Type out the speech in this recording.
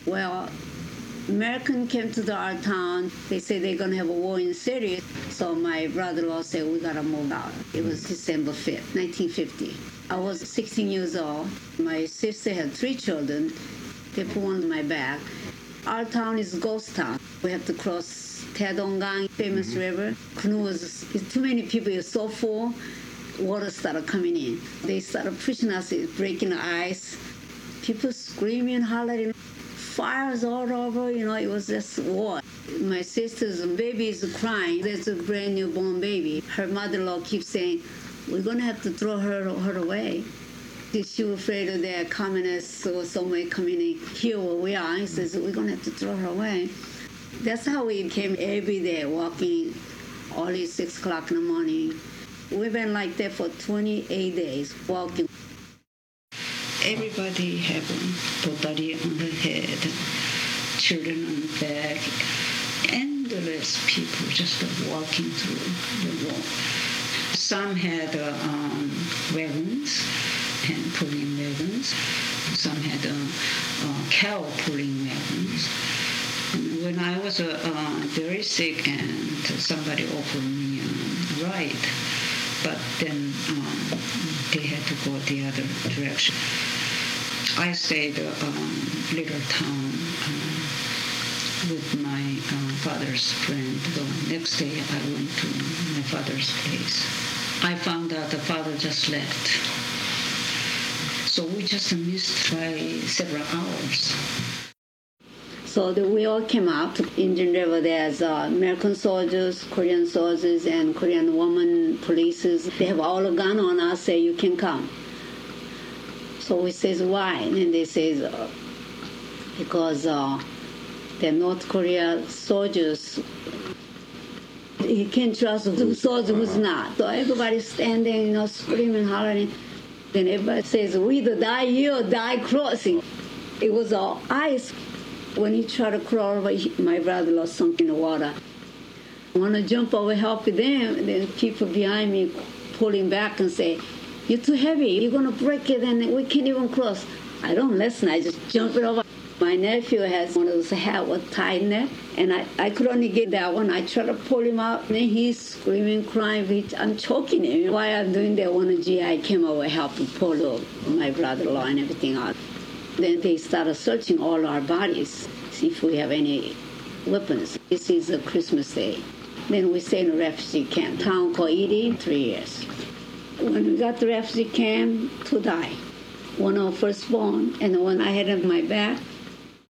Well, American came to our town. They say they're going to have a war in Syria. So my brother-in-law said, we got to move out. It was December 5th, 1950. I was 16 years old. My sister had 3 children. They put one on my back. Our town is a ghost town. We have to cross Taedonggang, famous river. Canoe was too many people. It was so full. Water started coming in. They started pushing us, breaking the ice. People screaming, hollering. Fires all over, it was just war. My sister's baby is crying. There's a brand new born baby. Her mother-in-law keeps saying, we're going to have to throw her away. She was afraid of the communists or somewhere coming in here where we are. He says, we're going to have to throw her away. That's how we came every day, walking early 6 o'clock in the morning. We've been like that for 28 days, walking. Everybody having totally on the head, children on the back, endless people just walking through the wall. Some had wagons and pulling wagons. Some had cow pulling wagons. And when I was very sick and somebody offered me a ride, but then they had to go the other direction. I stayed in a little town with my father's friend. The next day I went to my father's place. I found out the father just left. So we just missed by several hours. So we all came out to Indian River. There's American soldiers, Korean soldiers, and Korean women police. They have all a gun on us, say you can come. So we says, why? And they says, because the North Korea soldiers, he can't trust the soldier who's not. So everybody's standing, screaming, hollering. Then everybody says, we either die here or die crossing. It was all ice. When he tried to crawl over, my brother-in-law sunk in the water. I want to jump over, help them. And then people behind me pull him back and say, you're too heavy. You're going to break it, and we can't even cross. I don't listen. I just jump it over. My nephew has one of those hat with tied net, and I could only get that one. I tried to pull him out, and then he's screaming, crying. I'm choking him. While I'm doing that, one of GI came over, helped him pull my brother-in-law and everything out. Then they started searching all our bodies, see if we have any weapons. This is a Christmas Day. Then we stay in a refugee camp, town called Iri, 3 years. When we got to the refugee camp, 2 died. One of our firstborn, and the one I had on my back,